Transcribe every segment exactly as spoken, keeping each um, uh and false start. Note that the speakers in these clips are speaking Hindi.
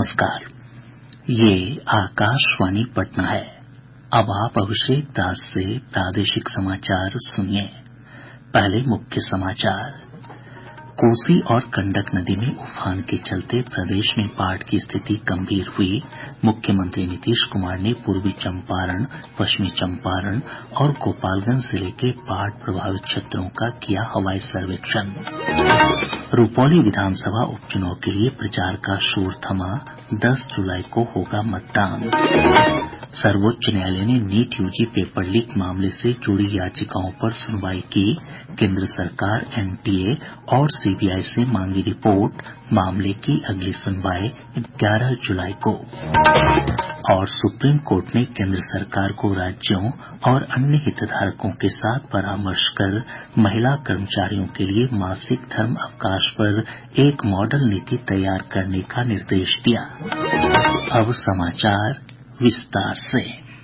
नमस्कार। ये आकाशवाणी पटना है। अब आप अभिषेक दास से प्रादेशिक समाचार सुनिए। पहले मुख्य समाचार। कोसी और गंडक नदी में उफान के चलते प्रदेश में बाढ़ की स्थिति गंभीर हुई। मुख्यमंत्री नीतीश कुमार ने पूर्वी चंपारण, पश्चिमी चंपारण और गोपालगंज जिले के बाढ़ प्रभावित क्षेत्रों का किया हवाई सर्वेक्षण। रुपौली विधानसभा उपचुनाव के लिए प्रचार का शोर थमा। दस जुलाई को होगा मतदान। सर्वोच्च न्यायालय ने नीट यूजी पेपर लीक मामले से जुड़ी याचिकाओं पर सुनवाई की। केंद्र सरकार, एनटीए और सीबीआई से मांगी रिपोर्ट। मामले की अगली सुनवाई ग्यारह जुलाई को। और सुप्रीम कोर्ट ने केंद्र सरकार को राज्यों और अन्य हितधारकों के साथ परामर्श कर महिला कर्मचारियों के लिए मासिक धर्म अवकाश पर एक मॉडल नीति तैयार करने का निर्देश दिया। अब समाचार विस्तार से।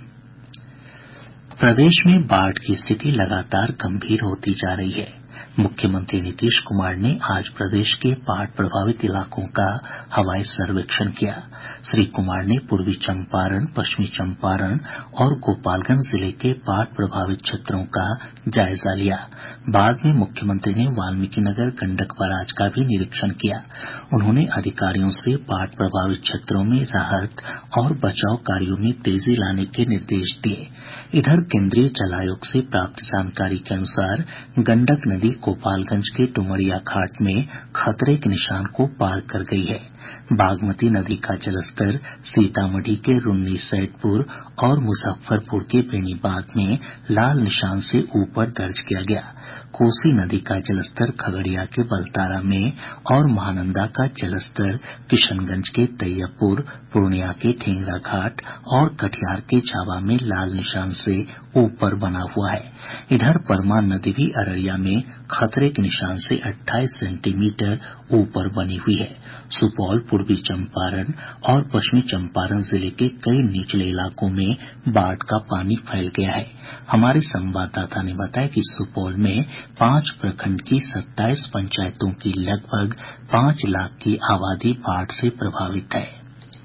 प्रदेश में बाढ़ की स्थिति लगातार गंभीर होती जा रही है। मुख्यमंत्री नीतीश कुमार ने आज प्रदेश के बाढ़ प्रभावित इलाकों का हवाई सर्वेक्षण किया। श्री कुमार ने पूर्वी चंपारण, पश्चिमी चंपारण और गोपालगंज जिले के बाढ़ प्रभावित क्षेत्रों का जायजा लिया। बाद में मुख्यमंत्री ने वाल्मीकिनगर गंडक बराज का भी निरीक्षण किया। उन्होंने अधिकारियों से बाढ़ प्रभावित क्षेत्रों में राहत और बचाव कार्यों में तेजी लाने के निर्देश दिए। इधर केंद्रीय जल आयोग से प्राप्त जानकारी के अनुसार गंडक नदी गोपालगंज के डुमरिया घाट में खतरे के निशान को पार कर गई है। बागमती नदी का जलस्तर सीतामढ़ी के रून्नी सैदपुर और मुजफ्फरपुर के बेनीबाद में लाल निशान से ऊपर दर्ज किया गया। कोसी नदी का जलस्तर खगड़िया के बलतारा में और महानंदा का जलस्तर किशनगंज के तैयबपुर, पूर्णिया के ढेंगरा घाट और कटिहार के झावा में लाल निशान से ऊपर बना हुआ है। इधर परमान नदी भी अररिया में खतरे के निशान से अट्ठाईस सेंटीमीटर ऊपर बनी हुई है। सुपौल, पूर्वी चंपारण और पश्चिमी चंपारण जिले के कई निचले इलाकों में बाढ़ का पानी फैल गया है। हमारे संवाददाता ने बताया कि सुपौल में पांच प्रखंड की सत्ताईस पंचायतों की लगभग पांच लाख की आबादी बाढ़ से प्रभावित है।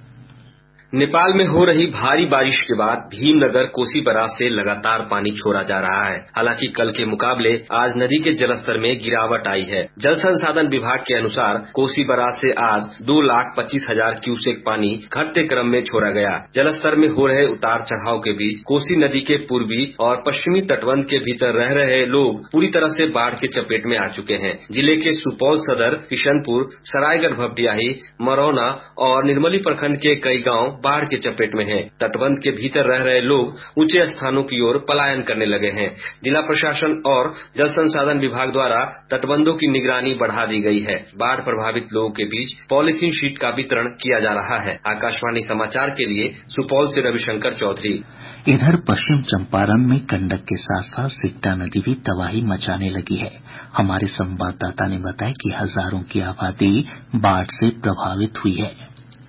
नेपाल में हो रही भारी बारिश के बाद भीमनगर कोसी बराज से लगातार पानी छोड़ा जा रहा है। हालांकि कल के मुकाबले आज नदी के जलस्तर में गिरावट आई है। जल संसाधन विभाग के अनुसार कोसी बराज से आज दो लाख पच्चीस हजार क्यूसेक पानी घटते क्रम में छोड़ा गया। जलस्तर में हो रहे उतार चढ़ाव के बीच कोसी नदी के पूर्वी और पश्चिमी तटबंध के भीतर रह रहे लोग पूरी तरह से बाढ़ के चपेट में आ चुके हैं। जिले के सुपौल सदर, किशनपुर, सरायगढ़ भपटियाही, मरौना और निर्मली प्रखंड के कई गाँव बाढ़ के चपेट में हैं। तटबंध के भीतर रह रहे लोग ऊंचे स्थानों की ओर पलायन करने लगे हैं। जिला प्रशासन और जल संसाधन विभाग द्वारा तटबंधों की निगरानी बढ़ा दी गई है। बाढ़ प्रभावित लोगों के बीच पॉलीथीन शीट का वितरण किया जा रहा है। आकाशवाणी समाचार के लिए सुपौल से रविशंकर चौधरी। इधर पश्चिम चंपारण में गंडक के साथ साथ सिकटा नदी भी तबाही मचाने लगी है। हमारे संवाददाता ने बताया कि हजारों की आबादी बाढ़ से प्रभावित हुई है।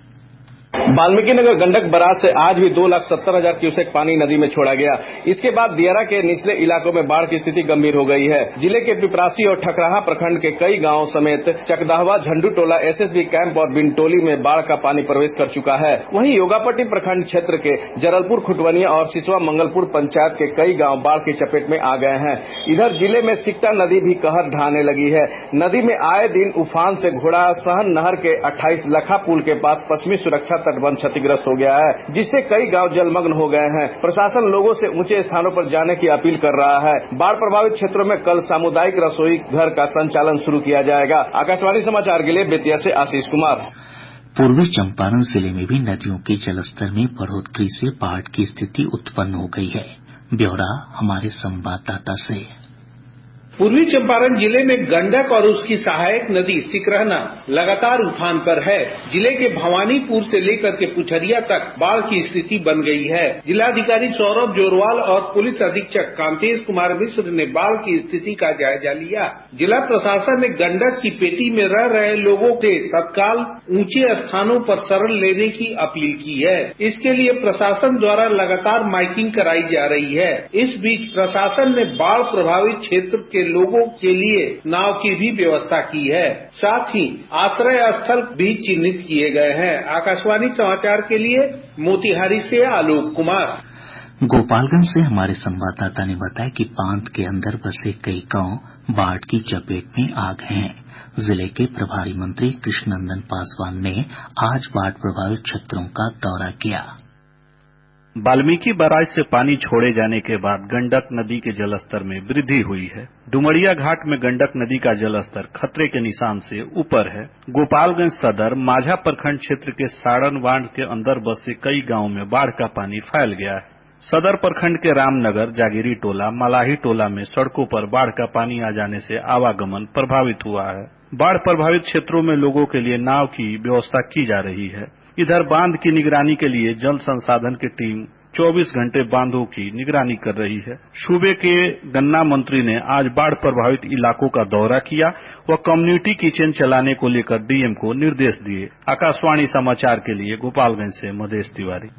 वाल्मीकिनगर गंडक बराज से आज भी दो लाख सत्तर हजार क्यूसेक पानी नदी में छोड़ा गया। इसके बाद दियारा के निचले इलाकों में बाढ़ की स्थिति गंभीर हो गई है। जिले के पिपरासी और ठकराहा प्रखंड के कई गांवों समेत चकदहवा, झंडूटोला, एसएसबी कैंप और बिनटोली में बाढ़ का पानी प्रवेश कर चुका है। वहीं योगापट्टी प्रखंड क्षेत्र के जरलपुर, खुटवनिया और सिसवा मंगलपुर पंचायत के कई गाँव बाढ़ की चपेट में आ गए हैं। इधर जिले में सिकटा नदी भी कहर ढाने लगी है। नदी में आए दिन उफान से घोड़ासहन नहर के अट्ठाईस लखा पुल के पास पश्चिमी सुरक्षा तटबंध क्षतिग्रस्त हो गया है, जिससे कई गांव जलमग्न हो गए हैं। प्रशासन लोगों से ऊंचे स्थानों पर जाने की अपील कर रहा है। बाढ़ प्रभावित क्षेत्रों में कल सामुदायिक रसोई घर का संचालन शुरू किया जाएगा। आकाशवाणी समाचार के लिए बेतिया से आशीष कुमार। पूर्वी चंपारण जिले में भी नदियों के जलस्तर में बढ़ोतरी से बाढ़ की स्थिति उत्पन्न हो गई है। ब्यौरा हमारे संवाददाता से। पूर्वी चंपारण जिले में गंडक और उसकी सहायक नदी सिकरहना लगातार उफान पर है। जिले के भवानीपुर से लेकर के पुछरिया तक बाढ़ की स्थिति बन गई है। जिलाधिकारी सौरभ जोरवाल और पुलिस अधीक्षक कांतेश कुमार मिश्र ने बाढ़ की स्थिति का जायजा लिया। जिला प्रशासन ने गंडक की पेटी में रह रहे लोगों से तत्काल ऊंचे स्थानों पर शरण लेने की अपील की है। इसके लिए प्रशासन द्वारा लगातार माइकिंग कराई जा रही है। इस बीच प्रशासन ने बाढ़ प्रभावित क्षेत्र के लोगों के लिए नाव की भी व्यवस्था की है। साथ ही आश्रय स्थल भी चिन्हित किए गए हैं। आकाशवाणी समाचार के लिए मोतिहारी से आलोक कुमार। गोपालगंज से हमारे संवाददाता ने बताया कि बांध के अंदर बसे कई गांव बाढ़ की चपेट में आ गए हैं। जिले के प्रभारी मंत्री कृष्णनंदन पासवान ने आज बाढ़ प्रभावित क्षेत्रों का दौरा किया। वाल्मीकि बराज से पानी छोड़े जाने के बाद गंडक नदी के जलस्तर में वृद्धि हुई है। डुमरिया घाट में गंडक नदी का जलस्तर खतरे के निशान से ऊपर है। गोपालगंज सदर माझा प्रखंड क्षेत्र के साड़न बांध के अंदर बसे कई गांवों में बाढ़ का पानी फैल गया है। सदर प्रखंड के रामनगर, जागीरी टोला, मलाही टोला में सड़कों पर बाढ़ का पानी आ जाने से आवागमन प्रभावित हुआ है। बाढ़ प्रभावित क्षेत्रों में लोगों के लिए नाव की व्यवस्था की जा रही है। इधर बांध की निगरानी के लिए जल संसाधन की टीम चौबीस घंटे बांधों की निगरानी कर रही है। सूबे के गन्ना मंत्री ने आज बाढ़ प्रभावित इलाकों का दौरा किया व कम्युनिटी किचन चलाने को लेकर डीएम को निर्देश दिए। आकाशवाणी समाचार के लिए गोपालगंज से मधेश तिवारी।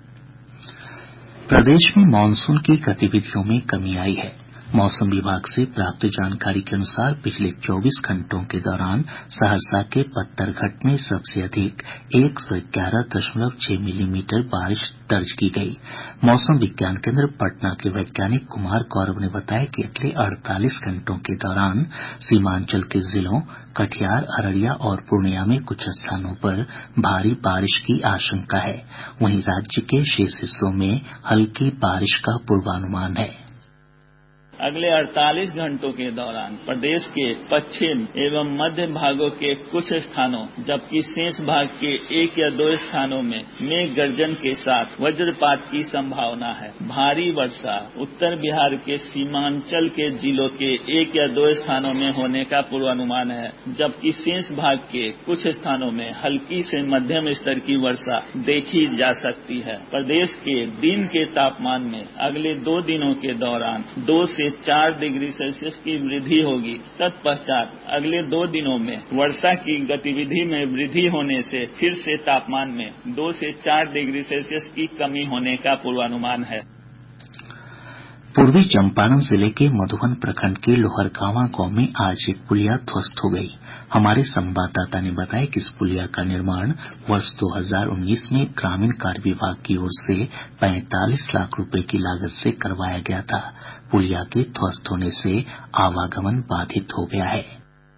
प्रदेश में मानसून की गतिविधियों में कमी आई है। मौसम विभाग से प्राप्त जानकारी के अनुसार पिछले चौबीस घंटों के दौरान सहरसा के पत्थरघट में सबसे अधिक एक सौ ग्यारह दशमलव छह मिलीमीटर बारिश दर्ज की गई। मौसम विज्ञान केंद्र पटना के वैज्ञानिक कुमार गौरव ने बताया कि अगले अड़तालीस घंटों के दौरान सीमांचल के जिलों कटिहार, अररिया और पूर्णिया में कुछ स्थानों पर भारी बारिश की आशंका है। वहीं राज्य के शेष हिस्सों में हल्की बारिश का पूर्वानुमान है। अगले अड़तालीस घंटों के दौरान प्रदेश के पश्चिम एवं मध्य भागों के कुछ स्थानों जबकि शेष भाग के एक या दो स्थानों में मेघ गर्जन के साथ वज्रपात की संभावना है। भारी वर्षा उत्तर बिहार के सीमांचल के जिलों के एक या दो स्थानों में होने का पूर्वानुमान है, जबकि शेष भाग के कुछ स्थानों में हल्की से मध्यम स्तर की वर्षा देखी जा सकती है। प्रदेश के दिन के तापमान में अगले दो दिनों के दौरान दो से चार डिग्री सेल्सियस की वृद्धि होगी। तत्पश्चात अगले दो दिनों में वर्षा की गतिविधि में वृद्धि होने से फिर से तापमान में दो से चार डिग्री सेल्सियस की कमी होने का पूर्वानुमान है। पूर्वी चंपारण जिले के मधुबन प्रखंड के लोहरगांवा गांव में आज एक पुलिया ध्वस्त हो गई। हमारे संवाददाता ने बताया कि इस पुलिया का निर्माण वर्ष दो हज़ार उन्नीस में ग्रामीण कार्य विभाग की ओर से पैंतालीस लाख रुपए की लागत से करवाया गया था। पुलिया के ध्वस्त होने से आवागमन बाधित हो गया है।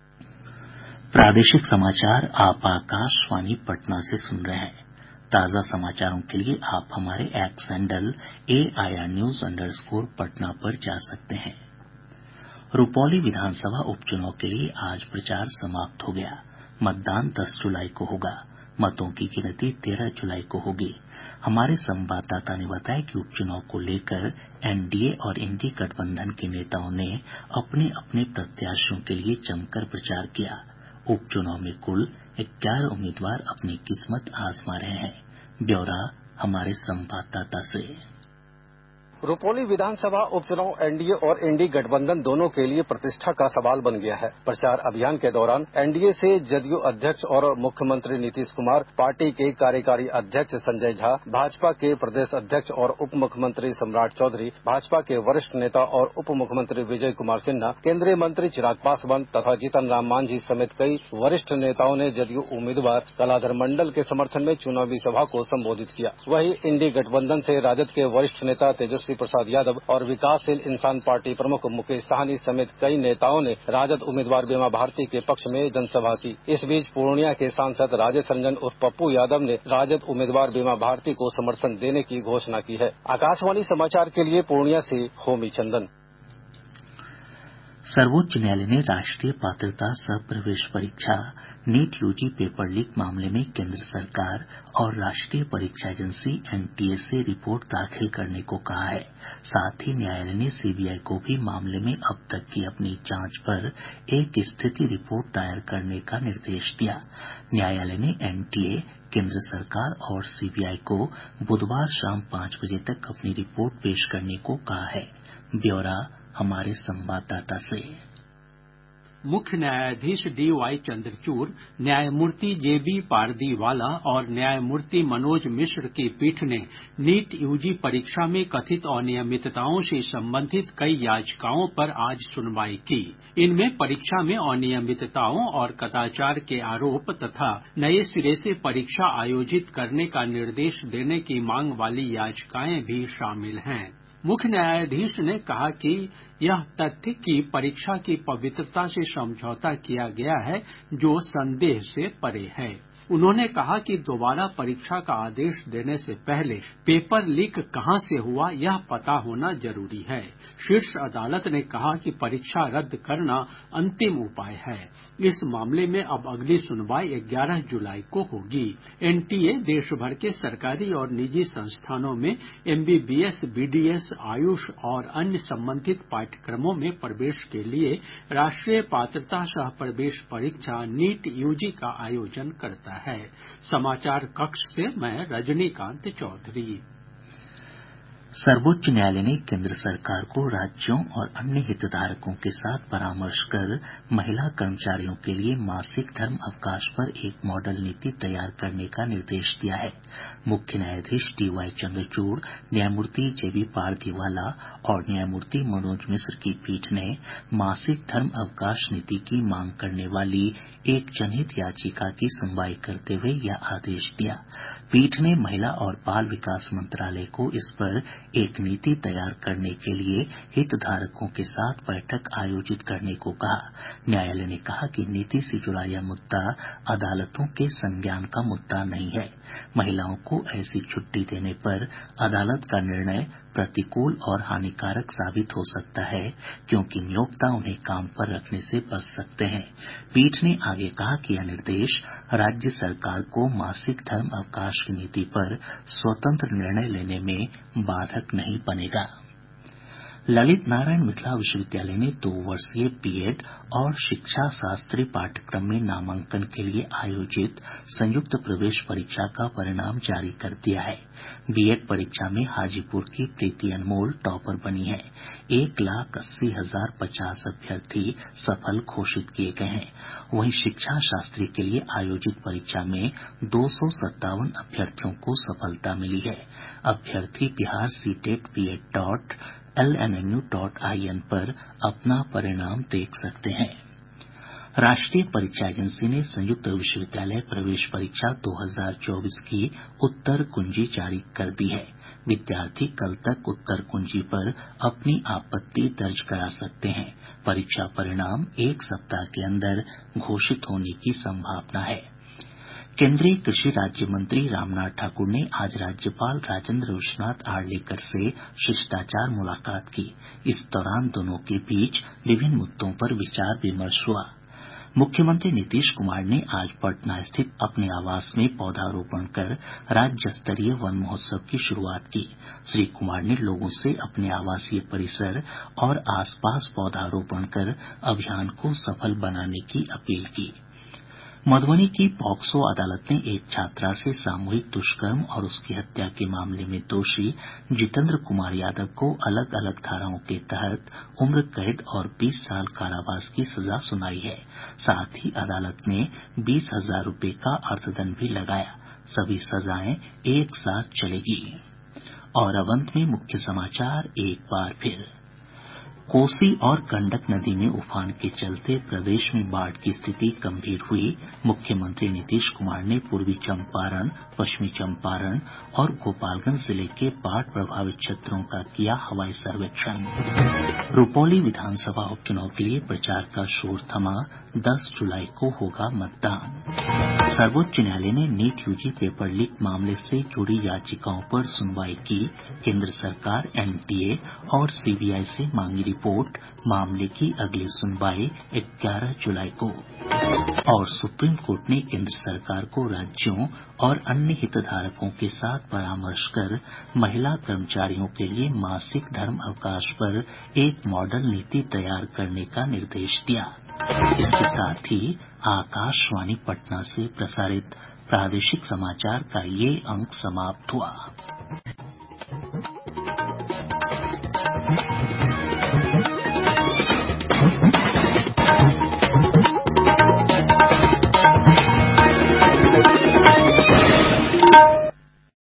प्रादेशिक समाचार आप आकाशवाणी पटना से सुन रहे हैं। ताज़ा समाचारों के लिए आप हमारे X handle AIR news underscore Patna पर जा सकते हैं। रुपौली विधानसभा उपचुनाव के लिए आज प्रचार समाप्त हो गया। मतदान दस जुलाई को होगा। मतों की गिनती तेरह जुलाई को होगी। हमारे संवाददाता ने बताया कि उपचुनाव को लेकर एनडीए और इंडी गठबंधन के नेताओं ने अपने अपने प्रत्याशियों के लिए जमकर प्रचार किया। उपचुनाव में कुल ग्यारह उम्मीदवार अपनी किस्मत आजमा रहे हैं। ब्यौरा हमारे संवाददाता से। रुपौली विधानसभा उपचुनाव एनडीए और इंडी गठबंधन दोनों के लिए प्रतिष्ठा का सवाल बन गया है। प्रचार अभियान के दौरान एनडीए से जदयू अध्यक्ष और मुख्यमंत्री नीतीश कुमार, पार्टी के कार्यकारी अध्यक्ष संजय झा, भाजपा के प्रदेश अध्यक्ष और उप मुख्यमंत्री सम्राट चौधरी, भाजपा के वरिष्ठ नेता और उप मुख्यमंत्री विजय कुमार सिन्हा, केंद्रीय मंत्री चिराग पासवान तथा जीतन राम मांझी समेत कई वरिष्ठ नेताओं ने जदयू उम्मीदवार कलाधर मंडल के समर्थन में चुनावी सभा को संबोधित किया। वहीं इंडी गठबंधन से राजद के वरिष्ठ नेता तेजस्वी प्रसाद यादव और विकासशील इंसान पार्टी प्रमुख मुकेश साहनी समेत कई नेताओं ने राजद उम्मीदवार बीमा भारती के पक्ष में जनसभा की। इस बीच पूर्णिया के सांसद राजेश रंजन उर्फ पप्पू यादव ने राजद उम्मीदवार बीमा भारती को समर्थन देने की घोषणा की है। आकाशवाणी समाचार के लिए पूर्णिया से होमी चंदन। सर्वोच्च न्यायालय ने राष्ट्रीय पात्रता सह प्रवेश परीक्षा नीट यूजी पेपर लीक मामले में केंद्र सरकार और राष्ट्रीय परीक्षा एजेंसी एनटीए से रिपोर्ट दाखिल करने को कहा है। साथ ही न्यायालय ने सीबीआई को भी मामले में अब तक की अपनी जांच पर एक स्थिति रिपोर्ट दायर करने का निर्देश दिया। न्यायालय ने एनटीए, केंद्र सरकार और सीबीआई को बुधवार शाम पांच बजे तक अपनी रिपोर्ट पेश करने को कहा है। ब्यौरा हमारे संवाददाता से। मुख्य न्यायाधीश डी वाई चंद्रचूड़, न्यायमूर्ति जे बी पारदीवाला और न्यायमूर्ति मनोज मिश्र की पीठ ने नीट यूजी परीक्षा में कथित अनियमितताओं से संबंधित कई याचिकाओं पर आज सुनवाई की। इनमें परीक्षा में अनियमितताओं और कदाचार के आरोप तथा नए सिरे से परीक्षा आयोजित करने का निर्देश देने की मांग वाली याचिकाएं भी शामिल हैं। मुख्य न्यायाधीश ने कहा कि यह तथ्य कि परीक्षा की पवित्रता से समझौता किया गया है जो संदेह से परे है। उन्होंने कहा कि दोबारा परीक्षा का आदेश देने से पहले पेपर लीक कहां से हुआ यह पता होना जरूरी है। शीर्ष अदालत ने कहा कि परीक्षा रद्द करना अंतिम उपाय है। इस मामले में अब अगली सुनवाई ग्यारह जुलाई को होगी। एनटीए देश भर के सरकारी और निजी संस्थानों में एमबीबीएस, बीडीएस, आयुष और अन्य संबंधित पाठ्यक्रमों में प्रवेश के लिए राष्ट्रीय पात्रता सह प्रवेश परीक्षा नीट यूजी का आयोजन करता है। समाचार कक्ष से मैं रजनीकांत चौधरी। सर्वोच्च न्यायालय ने केंद्र सरकार को राज्यों और अन्य हितधारकों के साथ परामर्श कर महिला कर्मचारियों के लिए मासिक धर्म अवकाश पर एक मॉडल नीति तैयार करने का निर्देश दिया है। मुख्य न्यायाधीश डी वाई चंद्रचूड़, न्यायमूर्ति जे बी पारदीवाला और न्यायमूर्ति मनोज मिश्र की पीठ ने मासिक धर्म अवकाश नीति की मांग करने वाली एक जनहित याचिका की सुनवाई करते हुए यह आदेश दिया। पीठ ने महिला और बाल विकास मंत्रालय को इस पर एक नीति तैयार करने के लिए हितधारकों के साथ बैठक आयोजित करने को कहा। न्यायालय ने कहा कि नीति से जुड़ा यह मुद्दा अदालतों के संज्ञान का मुद्दा नहीं है। महिलाओं को ऐसी छुट्टी देने पर अदालत का निर्णय प्रतिकूल और हानिकारक साबित हो सकता है क्योंकि नियोक्ता उन्हें काम पर रखने से बच सकते हैं। पीठ ने आगे कहा कि यह निर्देश राज्य सरकार को मासिक धर्म अवकाश की नीति पर स्वतंत्र निर्णय लेने में बाधक नहीं बनेगा। ललित नारायण मिथिला विश्वविद्यालय ने दो वर्षीय बीएड और शिक्षा शास्त्री पाठ्यक्रम में नामांकन के लिए आयोजित संयुक्त प्रवेश परीक्षा का परिणाम जारी कर दिया है। बीएड परीक्षा में हाजीपुर की प्रीति अनमोल टॉपर बनी है। एक लाख अस्सी हजार पचास अभ्यर्थी सफल घोषित किए गए हैं। वहीं शिक्षा शास्त्री के लिए आयोजित परीक्षा में दो सौ सत्तावन अभ्यर्थियों को सफलता मिली है। अभ्यर्थी Bihar CET BEd dot L N M U dot I N पर अपना परिणाम देख सकते हैं। राष्ट्रीय परीक्षा एजेंसी ने संयुक्त विश्वविद्यालय प्रवेश परीक्षा दो हजार चौबीस की उत्तर कुंजी जारी कर दी है। विद्यार्थी कल तक उत्तर कुंजी पर अपनी आपत्ति दर्ज करा सकते हैं। परीक्षा परिणाम एक सप्ताह के अंदर घोषित होने की संभावना है। केंद्रीय कृषि राज्य मंत्री रामनाथ ठाकुर ने आज राज्यपाल राजेंद्र विश्वनाथ आर्लेकर से शिष्टाचार मुलाकात की। इस दौरान दोनों के बीच विभिन्न मुद्दों पर विचार विमर्श हुआ। मुख्यमंत्री नीतीश कुमार ने आज पटना स्थित अपने आवास में पौधारोपण कर राज्य स्तरीय वन महोत्सव की शुरूआत की। श्री कुमार ने लोगों से अपने आवासीय परिसर और आसपास पौधारोपण कर अभियान को सफल बनाने की अपील की। मधुबनी की पॉक्सो अदालत ने एक छात्रा से सामूहिक दुष्कर्म और उसकी हत्या के मामले में दोषी जितेंद्र कुमार यादव को अलग अलग धाराओं के तहत उम्र कैद और बीस साल कारावास की सजा सुनाई है। साथ ही अदालत ने बीस हजार रूपये का अर्थदंड भी लगाया। सभी सजाएं एक साथ चलेगी। और अब अंत में मुख्य समाचार एक बार फिर। कोसी और गंडक नदी में उफान के चलते प्रदेश में बाढ़ की स्थिति गंभीर हुई। मुख्यमंत्री नीतीश कुमार ने पूर्वी चंपारण, पश्चिमी चंपारण और गोपालगंज जिले के बाढ़ प्रभावित क्षेत्रों का किया हवाई सर्वेक्षण। रुपौली विधानसभा उपचुनाव के लिए प्रचार का शोर थमा। दस जुलाई को होगा मतदान। सर्वोच्च न्यायालय ने नीट यूजी पेपर लीक मामले से जुड़ी याचिकाओं पर सुनवाई की। केंद्र सरकार, एनटीए और सीबीआई से मांगी रिपोर्ट। मामले की अगली सुनवाई ग्यारह जुलाई को। और सुप्रीम कोर्ट ने केंद्र सरकार को राज्यों और अन्य हितधारकों के साथ परामर्श कर महिला कर्मचारियों के लिए मासिक धर्म अवकाश पर एक मॉडल नीति तैयार करने का निर्देश दिया। इसके साथ ही आकाशवाणी पटना से प्रसारित प्रादेशिक समाचार का ये अंक समाप्त हुआ।